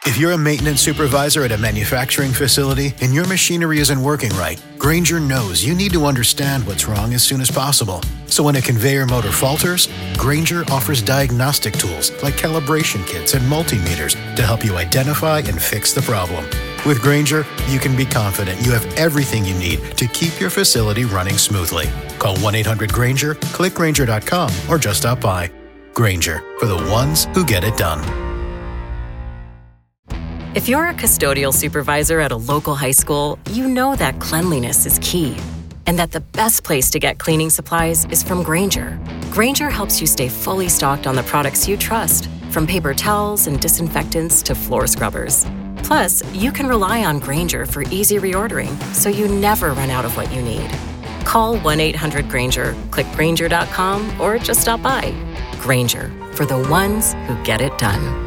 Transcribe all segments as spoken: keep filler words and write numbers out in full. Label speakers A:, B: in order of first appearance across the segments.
A: If you're a maintenance supervisor at a manufacturing facility and your machinery isn't working right, Grainger knows you need to understand what's wrong as soon as possible. So when a conveyor motor falters, Grainger offers diagnostic tools like calibration kits and multimeters to help you identify and fix the problem. With Grainger, you can be confident you have everything you need to keep your facility running smoothly. Call one eight hundred Grainger, click Grainger dot com, or just stop by. Grainger, for the ones who get it done.
B: If you're a custodial supervisor at a local high school, you know that cleanliness is key, and that the best place to get cleaning supplies is from Grainger. Grainger helps you stay fully stocked on the products you trust, from paper towels and disinfectants to floor scrubbers. Plus, you can rely on Grainger for easy reordering, so you never run out of what you need. Call one eight hundred Grainger, click Grainger dot com, or just stop by. Grainger, for the ones who get it done.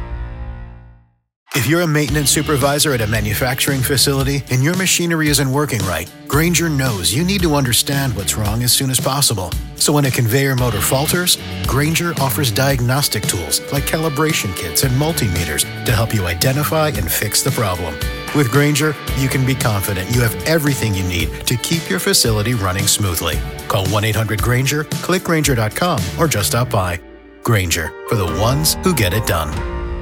A: If you're a maintenance supervisor at a manufacturing facility and your machinery isn't working right, Grainger knows you need to understand what's wrong as soon as possible. So when a conveyor motor falters, Grainger offers diagnostic tools like calibration kits and multimeters to help you identify and fix the problem. With Grainger, you can be confident you have everything you need to keep your facility running smoothly. Call one eight hundred Grainger, click Grainger dot com, or just stop by. Grainger, for the ones who get it done.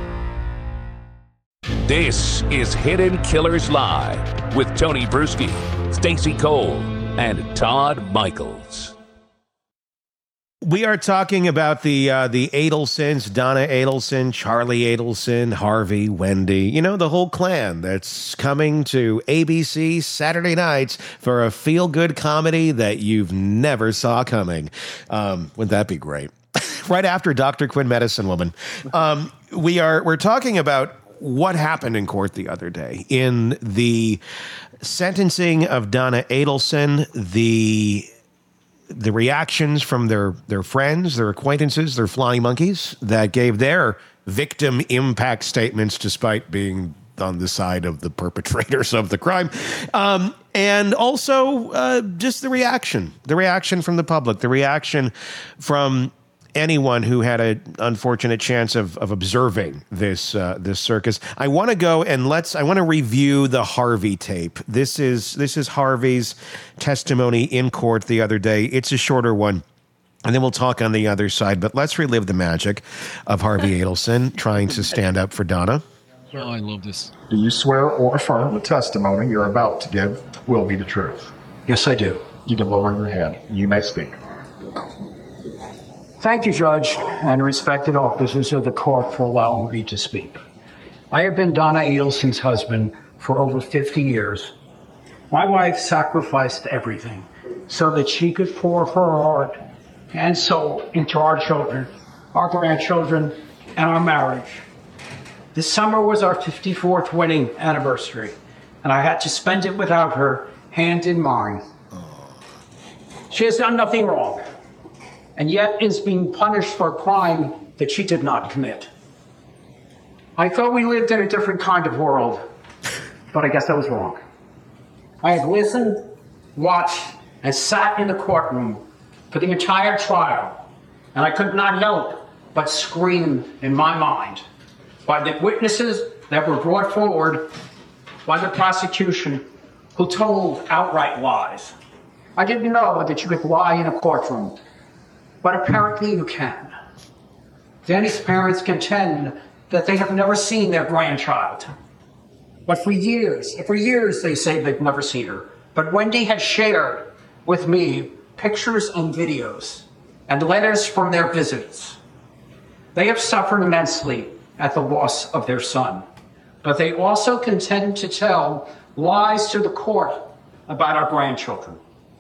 C: This is Hidden Killers Live with Tony Bruschi, Stacey Cole, and Todd Michaels.
D: We are talking about the uh, the Adelsons, Donna Adelson, Charlie Adelson, Harvey, Wendy, you know, the whole clan that's coming to A B C Saturday nights for a feel-good comedy that you've never saw coming. Um, wouldn't that be great? Right after Doctor Quinn, Medicine Woman. Um, we are we're talking about what happened in court the other day in the sentencing of Donna Adelson, the the reactions from their their friends, their acquaintances, their flying monkeys that gave their victim impact statements despite being on the side of the perpetrators of the crime. Um, and also uh, just the reaction, the reaction from the public, the reaction from anyone who had an unfortunate chance of, of observing this uh, this circus. I want to go and let's. I want to review the Harvey tape. This is this is Harvey's testimony in court the other day. It's a shorter one, and then we'll talk on the other side. But let's relive the magic of Harvey Adelson trying to stand up for Donna.
E: Oh, I love this.
F: Do you swear or affirm the testimony you're about to give will be the truth?
G: Yes, I do.
F: You can lower your hand. You may speak.
G: Thank you, Judge, and respected officers of the court for allowing me to speak. I have been Donna Adelson's husband for over fifty years. My wife sacrificed everything so that she could pour her heart and soul into our children, our grandchildren, and our marriage. This summer was our fifty-fourth wedding anniversary, and I had to spend it without her, hand in mine. She has done nothing wrong, and yet is being punished for a crime that she did not commit. I thought we lived in a different kind of world, but I guess I was wrong. I have listened, watched, and sat in the courtroom for the entire trial, and I could not help but scream in my mind by the witnesses that were brought forward by the prosecution who told outright lies. I didn't know that you could lie in a courtroom, but apparently you can. Danny's parents contend that they have never seen their grandchild. But for years, for years they say they've never seen her. But Wendy has shared with me pictures and videos and letters from their visits. They have suffered immensely at the loss of their son, but they also contend to tell lies to the court about our grandchildren.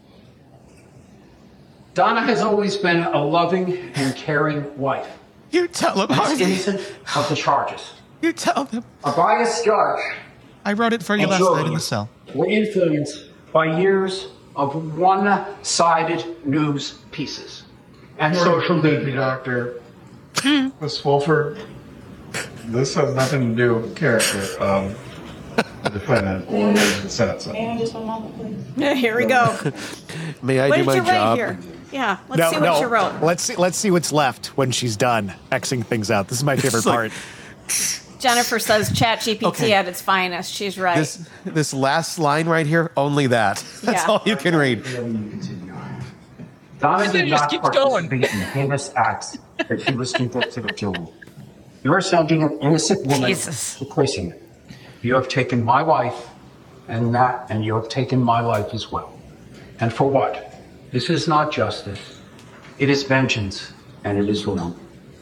G: Donna has always been a loving and caring wife.
H: You tell them,
G: Harvey. Innocent of the charges.
H: You tell them.
G: A biased judge.
H: I wrote it for you last night in the cell.
G: Were influenced by years of one-sided news pieces and social media.
F: Doctor Miss Wolford, this has nothing to do with character of the defendant or the sentencing.
I: May I just one moment, please?
J: Yeah, here we go.
D: May I
J: what
D: do
J: did
D: my
J: you write
D: job?
J: here? Yeah, let's
K: no,
J: see what
K: no.
J: you wrote.
K: Let's see. Let's see what's left when she's done Xing things out. This is my favorite
H: like-
K: part.
E: Jennifer says Chat G P T
D: Okay.
E: at its finest. She's right.
D: This this last line right here, only that. That's
E: Yeah.
D: all you can read.
G: Donna
I: It
G: did
I: just
G: not
I: keeps
G: participate
I: going.
G: in heinous acts that she was convicted of doing. You are sending an innocent woman
E: Jesus.
G: to prison. You have taken my wife and that, and you have taken my life as well. And for what? This is not justice. It is vengeance, and it is wrong.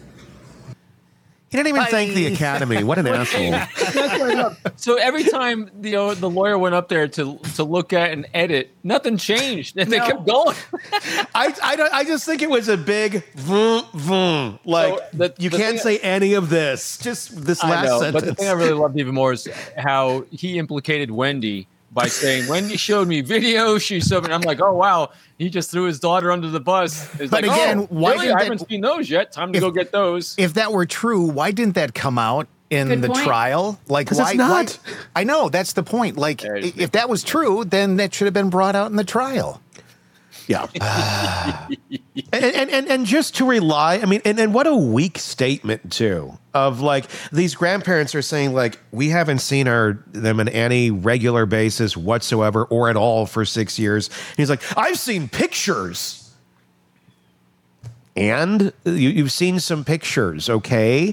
D: He didn't even thank the Academy. What an asshole.
I: So every time you know the lawyer went up there to to look at and edit, nothing changed, and they
E: No.
I: kept going.
D: I, I, don't- I just think it was a big vroom, vroom. Like,
I: So the-
D: you
I: the
D: can't
I: thing-
D: say any of this. Just this
I: I
D: last
I: know,
D: sentence.
I: but the thing I really loved even more is how he implicated Wendy by saying, "Wendy showed me video. She showed me." And I'm like, "Oh wow, he just threw his daughter under the bus." It's
J: But
I: like,
J: again,
I: oh,
J: why
I: really?
J: didn't
I: I
J: that-
I: haven't seen those yet. Time to
J: If-
I: go get those.
J: If that were true, why didn't that come out in
E: Good
J: the
E: point.
J: trial? Like,
D: 'Cause
J: why?
D: it's not.
J: why- I know that's the point. Like,
I: There it is.
J: if that was true, then that should have been brought out in the trial.
D: Yeah. and, and, and, and just to rely, I mean, and, and what a weak statement, too, of like these grandparents are saying, like, we haven't seen our them on any regular basis whatsoever or at all for six years. And he's like, I've seen pictures. And you, you've seen some pictures, okay?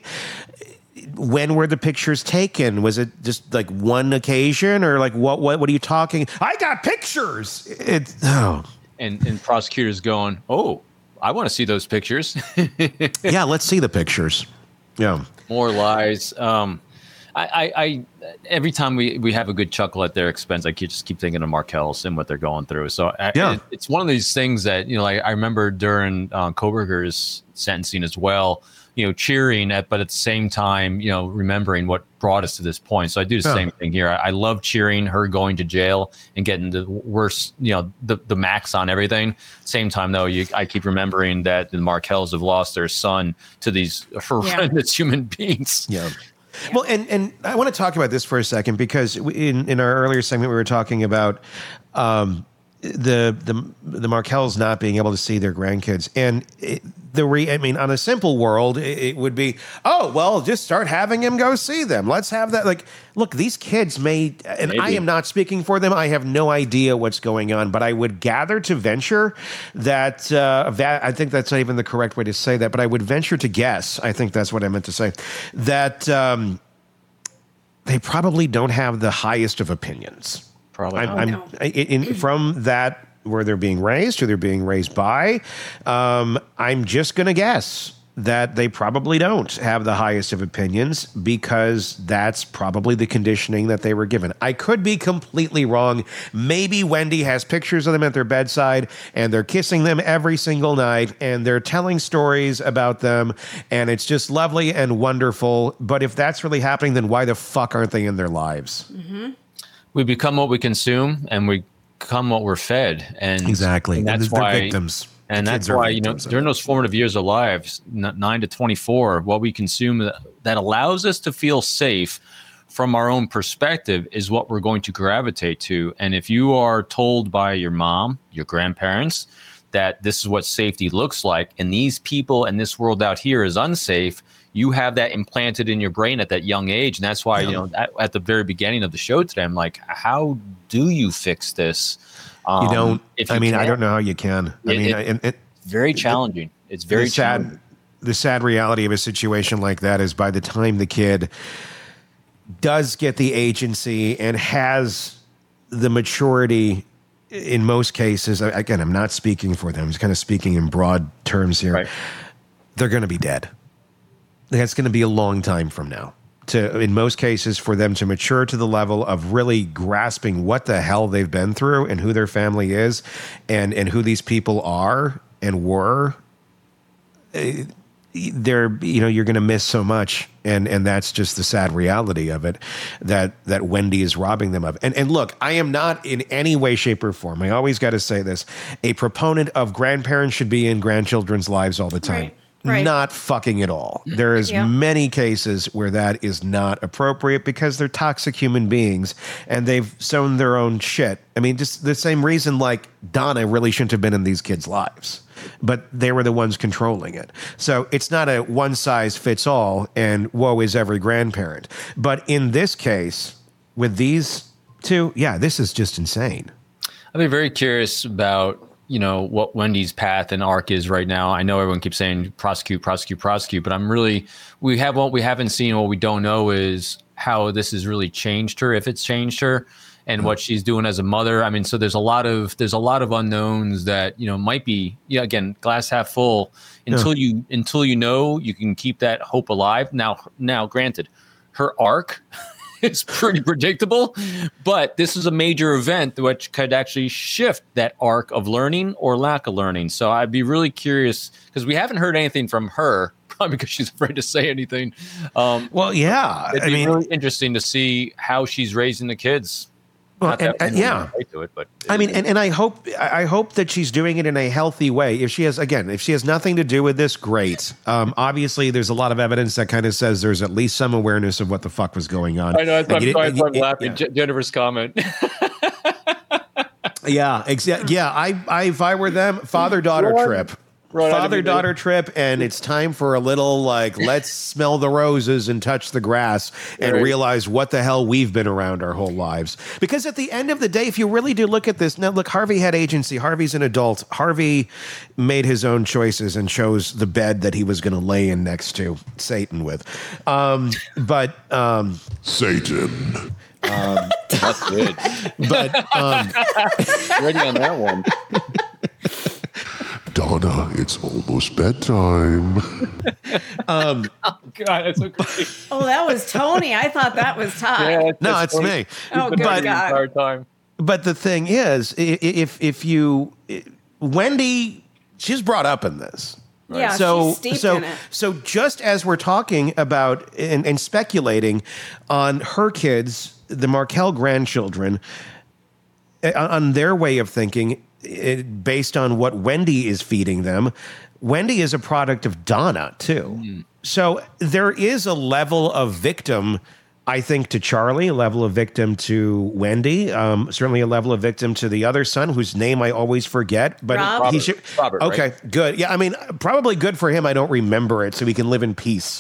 D: When were the pictures taken? Was it just like one occasion or like what, what, what are you talking? I got pictures. It's, oh.
I: And and prosecutors going, "Oh, I want to see those pictures."
D: Yeah, let's see the pictures. Yeah.
I: More lies. Um, I, I, I every time we, we have a good chuckle at their expense, I keep, just keep thinking of Markel's and what they're going through. So I,
D: Yeah.
I: it, it's one of these things that, you know, like I remember during uh, Koberger's sentencing as well, you know, cheering at, but at the same time, you know, remembering what brought us to this point. So I do the
D: Yeah.
I: same thing here. I, I love cheering her going to jail and getting the worst, you know, the, the max on everything. Same time, though, you, I keep remembering that the Markels have lost their son to these horrendous human beings.
D: Yeah. Well, and, and I want to talk about this for a second because we- in, in our earlier segment, we were talking about um, the the the Markels not being able to see their grandkids, and it, the re, I mean, on a simple world, it, it would be, oh well, just start having him go see them. Let's have that. Like, look, these kids may, and I
I: Maybe.
D: am not speaking for them. I have no idea what's going on, but I would gather to venture that uh, that I think that's not even the correct way to say that, but I would venture to guess. I think that's what I meant to say. That um, they probably don't have the highest of opinions.
I: Probably
D: I'm,
I: not.
D: I'm
E: No.
D: in, in- from that where they're being raised, who they're being raised by. Um, I'm just going to guess that they probably don't have the highest of opinions because that's probably the conditioning that they were given. I could be completely wrong. Maybe Wendy has pictures of them at their bedside and they're kissing them every single night and they're telling stories about them and it's just lovely and wonderful. But if that's really happening, then why the fuck aren't they in their lives?
I: We become what we consume, and we become what we're fed, and
D: Exactly.
I: and that's
D: They're
I: why
D: victims.
I: And
D: The
I: that's
D: kids are
I: why, you know,
D: victims of
I: during
D: it.
I: those formative years of lives, n- nine to twenty-four, what we consume that, that allows us to feel safe from our own perspective is what we're going to gravitate to. And if you are told by your mom, your grandparents, that this is what safety looks like, and these people and this world out here is unsafe, you have that implanted in your brain at that young age. And that's why, you know, at, at the very beginning of the show today, I'm like, how do you fix this? Um,
D: You don't.
I: if
D: I
I: you
D: mean, I
I: can't.
D: don't know how you can. I
I: It-
D: mean,
I: it-
D: I- and it,
I: Very challenging. It's very
D: the sad,
I: challenging.
D: the sad reality of a situation like that is by the time the kid does get the agency and has the maturity, in most cases, again, I'm not speaking for them. I'm just kind of speaking in broad terms here.
I: Right.
D: They're going to be dead. That's going to be a long time from now. To, in most cases, for them to mature to the level of really grasping what the hell they've been through and who their family is and, and who these people are and were, eh, they're, you know, you're going to miss so much. And, and that's just the sad reality of it, that, that Wendy is robbing them of. And, and look, I am not in any way, shape, or form, I always got to say this, a proponent of grandparents should be in grandchildren's lives all the time.
E: Right. Right.
D: not fucking at all. There is
E: Yeah.
D: many cases where that is not appropriate because they're toxic human beings and they've sown their own shit. I mean, just the same reason like Donna really shouldn't have been in these kids' lives, but they were the ones controlling it. So it's not a one size fits all and woe is every grandparent. But in this case, with these two, yeah, this is just insane.
I: I'd be very curious about, you know, what Wendy's path and arc is right now. I know everyone keeps saying prosecute, prosecute, prosecute, but I'm really, we have what we haven't seen, what we don't know is how this has really changed her, if it's changed her, and what she's doing as a mother. I mean, so there's a lot of, there's a lot of unknowns that, you know, might be, yeah, again, glass half full. Until
D: Yeah.
I: you, until you know, you can keep that hope alive. Now, now, granted, her arc is pretty predictable, but this is a major event which could actually shift that arc of learning or lack of learning. So I'd be really curious because we haven't heard anything from her, probably because she's afraid to say anything. Um,
D: well, yeah,
I: it'd
D: I
I: be
D: mean-
I: really interesting to see how she's raising the kids.
D: Well,
I: Not
D: and-
I: that we
D: and
I: know
D: yeah.
I: right to it, but
D: I mean, and, and I hope I hope that she's doing it in a healthy way. If she has, again, if she has nothing to do with this, great. Um, obviously, there's a lot of evidence that kind of says there's at least some awareness of what the fuck was going on.
I: I know that's why
D: And you
I: I'm,
D: didn't-
I: sorry, I'm
D: you-
I: laughing.
D: yeah.
I: Je- Jennifer's comment.
D: Yeah, exactly. Yeah, I, I, if I were them, father daughter
I: Run.
D: trip,
I: Run out of
D: father
I: here,
D: daughter trip, and it's time for a little like let's smell the roses and touch the grass and
I: Right.
D: realize what the hell we've been around our whole lives. Because at the end of the day, if you really do look at this, now look, Harvey had agency. Harvey's an adult. Harvey made his own choices and chose the bed that he was going to lay in next to Satan with. Um, but um,
K: Satan.
D: Um,
I: That's good.
D: But um,
I: ready on that one.
K: Donna, it's almost bedtime.
D: um,
I: Oh God, that's so great.
E: Oh, that was Tony. I thought that was Todd.
D: no, it's me.
E: Oh, good
D: But-
E: God.
I: Entire time.
D: But the thing is, i- i- if if you Wendy, she's brought up in this.
E: Yeah,
D: so
E: she's steeped
D: so
E: in it.
D: so just as we're talking about and, and speculating on her kids, the Markel grandchildren, uh, on their way of thinking, it, based on what Wendy is feeding them, Wendy is a product of Donna too. So there is a level of victim, I think, to Charlie, a level of victim to Wendy, um, certainly a level of victim to the other son, whose name I always forget. But
E: Rob?
D: he
I: Robert.
D: should.
I: Robert,
D: okay,
I: right?
D: good. Yeah, I mean, probably good for him. I don't remember it, so he can live in peace.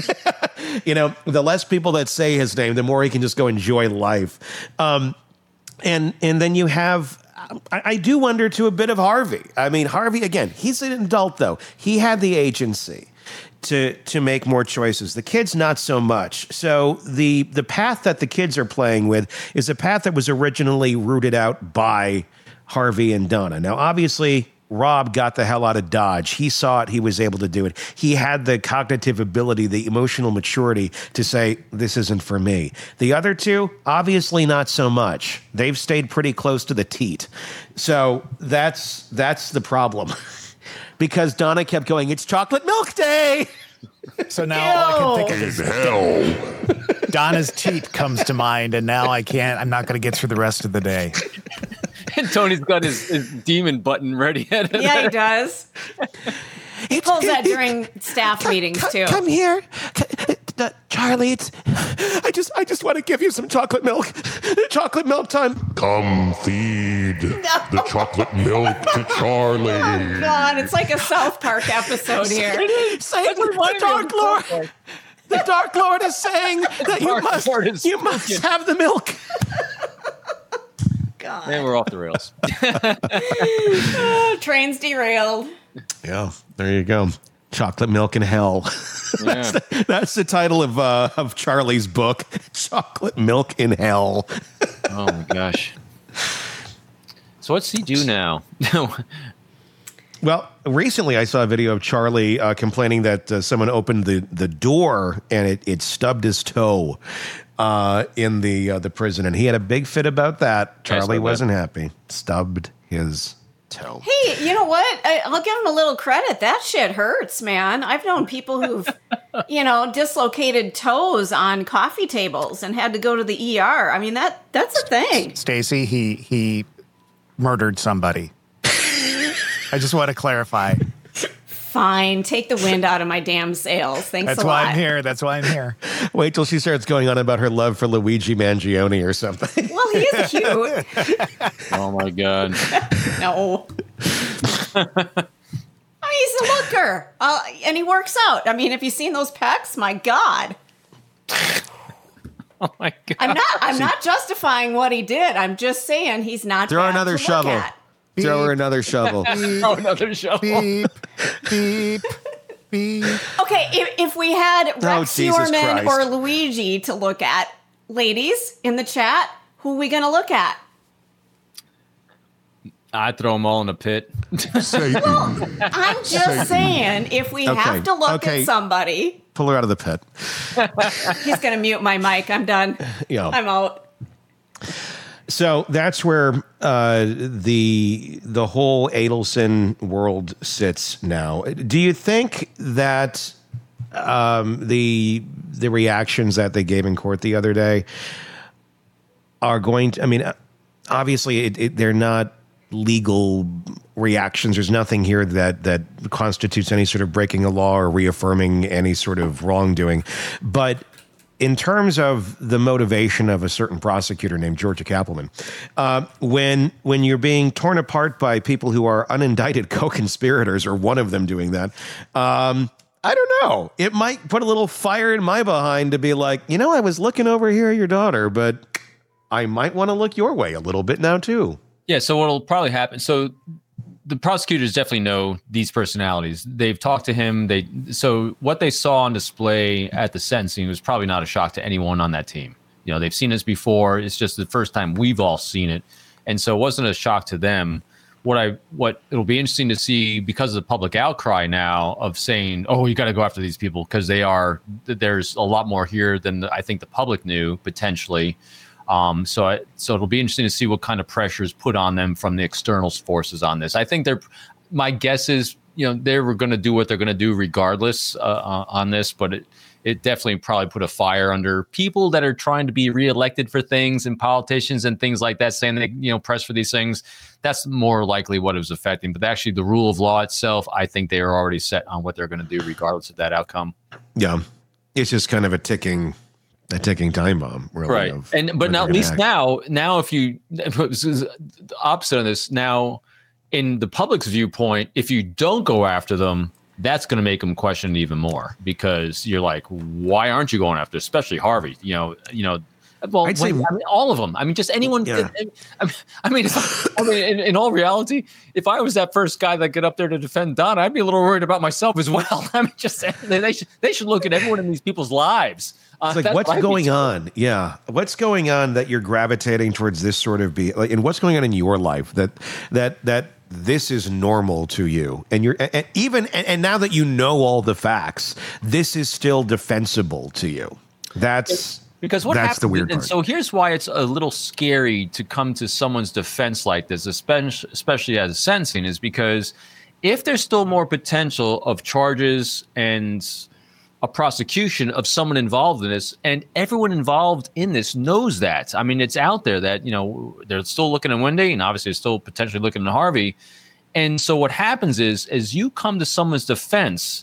D: You know, the less people that say his name, the more he can just go enjoy life. Um, and and then you have. I, I do wonder to a bit of Harvey. I mean, Harvey, again, he's an adult, though. He had the agency to to make more choices. The kids, not so much. So the the path that the kids are playing with is a path that was originally rooted out by Harvey and Donna. Now, obviously, Rob got the hell out of Dodge. He saw it. He was able to do it. He had the cognitive ability, the emotional maturity to say, this isn't for me. The other two, obviously not so much. They've stayed pretty close to the teat. So that's that's the problem. Because Donna kept going, it's chocolate milk day.
J: So now all I can think
K: In
J: of
K: hell.
J: is Donna's teat comes to mind, and now I can't. I'm not going to get through the rest of the day.
I: And Tony's got his, his demon button ready.
E: Yeah, he does. He pulls that during staff meetings too.
D: Come here. C- uh, Charlie, it's I just I just want to give you some chocolate milk. Chocolate milk time.
K: Come feed the chocolate milk to Charlie.
E: Oh God, it's like a South Park episode here.
D: Saying the Dark Lord. The Dark Lord is saying that you
I: Dark
D: must
I: Lord is
D: you must
I: speaking.
D: have the milk.
E: God.
I: Man, we're off the rails.
E: Oh, trains derailed.
D: Yeah, there you go. Chocolate milk in hell. that's, the, that's the title of uh, of Charlie's book. Chocolate milk in hell.
I: Oh my gosh. So what's he do now?
D: Well, recently I saw a video of Charlie uh, complaining that uh, someone opened the, the door and it, it stubbed his toe uh, in the uh, the prison, and he had a big fit about that. Charlie
I: bad.
D: wasn't happy. Stubbed his toe.
E: Hey, you know what? I, I'll give him a little credit. That shit hurts, man. I've known people who've, you know, dislocated toes on coffee tables and had to go to the E R. I mean, that that's a thing.
J: Stacy, he he murdered somebody. I just want to clarify.
E: Fine, take the wind out of my damn sails. Thanks
J: That's
E: a
J: why
E: lot.
J: I'm here. That's why I'm here.
D: Wait till she starts going on about her love for Luigi Mangione or something.
E: Well, he's cute.
I: Oh my God.
E: No. I mean, he's a looker, uh, and he works out. I mean, have you seen those pecs? My God.
I: Oh my God.
E: I'm not. I'm not justifying what he did. I'm just saying he's not.
D: Throw
E: bad
D: another
E: to look
D: shovel.
E: at.
D: Throw her another shovel.
I: Throw another shovel.
J: Beep, beep, beep.
E: Okay, if, if we had
D: Oh,
E: Rex
D: Jesus
E: Yorman
D: Christ.
E: or Luigi to look at, ladies in the chat, who are we going to look at?
I: I'd throw them all in a pit.
K: Satan.
E: I'm just saying, if we
D: Okay,
E: have to look
D: okay.
E: at somebody,
D: Pull her out of the pit.
E: he's going to mute my mic. I'm done.
D: Yeah.
E: I'm out.
D: So that's where uh, the the whole Adelson world sits now. Do you think that um, the the reactions that they gave in court the other day are going to? I mean, obviously, it, it, they're not legal reactions. There's nothing here that that constitutes any sort of breaking a law or reaffirming any sort of wrongdoing, but in terms of the motivation of a certain prosecutor named Georgia Kappelman, uh, when when you're being torn apart by people who are unindicted co-conspirators, or one of them doing that, um, I don't know. It might put a little fire in my behind to be like, you know, I was looking over here at your daughter, but I might want to look your way a little bit now too.
I: Yeah, so what'll probably happen, so the prosecutors definitely know these personalities. They've talked to him. They so what they saw on display at the sentencing was probably not a shock to anyone on that team. You know, they've seen this before. It's just the first time we've all seen it, and so it wasn't a shock to them. What I what it'll be interesting to see, because of the public outcry now of saying, "Oh, you got to go after these people," because they are there's a lot more here than I think the public knew potentially. Um, so, I, so it'll be interesting to see what kind of pressure is put on them from the external forces on this. I think they're, my guess is, you know, they were going to do what they're going to do regardless uh, uh, on this, but it, it definitely probably put a fire under people that are trying to be reelected for things, and politicians and things like that, saying they, you know, press for these things. That's more likely what it was affecting. But actually, the rule of law itself, I think they are already set on what they're going to do regardless of that outcome.
D: Yeah, it's just kind of a ticking. A ticking time bomb, really.
I: Right.
D: of
I: And but
D: when
I: now
D: they're
I: at least
D: gonna act.
I: now, now if you this is the opposite of this, now in the public's viewpoint, if you don't go after them, that's going to make them question it even more, because you're like, why aren't you going after, especially Harvey? You know, you know. Well,
D: I'd say-
I: wait, I mean, all of them. I mean, just anyone.
D: Yeah.
I: I mean, I mean, I mean in, in all reality, if I was that first guy that got up there to defend Don, I'd be a little worried about myself as well. I mean, just they, they should they should look at everyone in these people's lives. Uh,
D: It's like,
I: that's
D: what's
I: what I'd be
D: going
I: doing.
D: on? Yeah. What's going on that you're gravitating towards this sort of be like, and what's going on in your life that, that, that this is normal to you? And you're, and even, and, and now that you know all the facts, this is still defensible to you. That's,
I: Because what
D: that's
I: happens,
D: the weird
I: and
D: part.
I: so here's why it's a little scary to come to someone's defense like this, especially especially as sentencing, is because if there's still more potential of charges and a prosecution of someone involved in this, and everyone involved in this knows that. I mean, it's out there that, you know, they're still looking at Wendy, and obviously they're still potentially looking at Harvey. And so what happens is, as you come to someone's defense,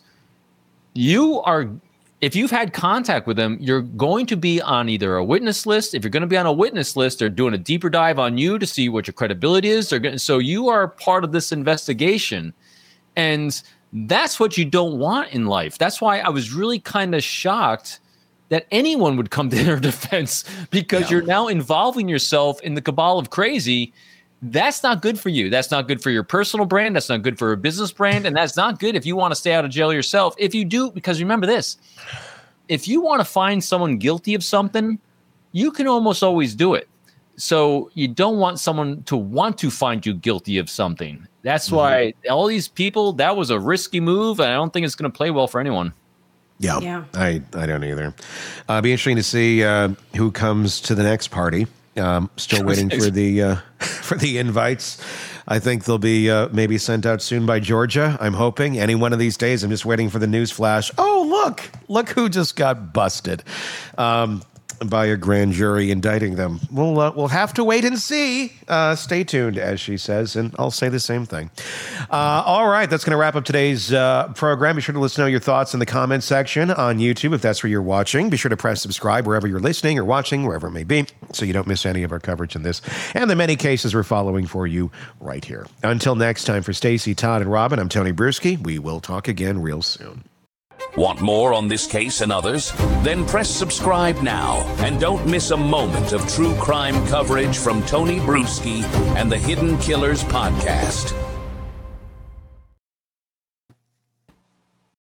I: you are, if you've had contact with them, you're going to be on either a witness list. If you're going to be on a witness list, they're doing a deeper dive on you to see what your credibility is. They're going, so you are part of this investigation. And that's what you don't want in life. That's why I was really kind of shocked that anyone would come to their defense, because yeah. you're now involving yourself in the cabal of crazy. That's not good for you. That's not good for your personal brand. That's not good for a business brand. And that's not good if you want to stay out of jail yourself. If you do, because remember this, if you want to find someone guilty of something, you can almost always do it. So you don't want someone to want to find you guilty of something. That's mm-hmm. why all these people, that was a risky move. And I don't think it's going to play well for anyone.
D: Yeah,
E: yeah.
D: I, I don't either. Uh, it'll be interesting to see uh, who comes to the next party. Um, still waiting for the uh, for the invites. I think they'll be uh, maybe sent out soon by Georgia. I'm hoping any one of these days. I'm just waiting for the news flash. Oh, look, look who just got busted. Um, by a grand jury indicting them. We'll uh, we'll have to wait and see. Uh, stay tuned, as she says, and I'll say the same thing. Uh, all right, that's going to wrap up today's uh, program. Be sure to let us know your thoughts in the comments section on YouTube if that's where you're watching. Be sure to press subscribe wherever you're listening or watching, wherever it may be, so you don't miss any of our coverage in this and the many cases we're following for you right here. Until next time, for Stacy, Todd, and Robin, I'm Tony Bruschi. We will talk again real soon.
C: Want more on this case and others? Then press subscribe now and don't miss a moment of true crime coverage from Tony Bruschi and the Hidden Killers podcast.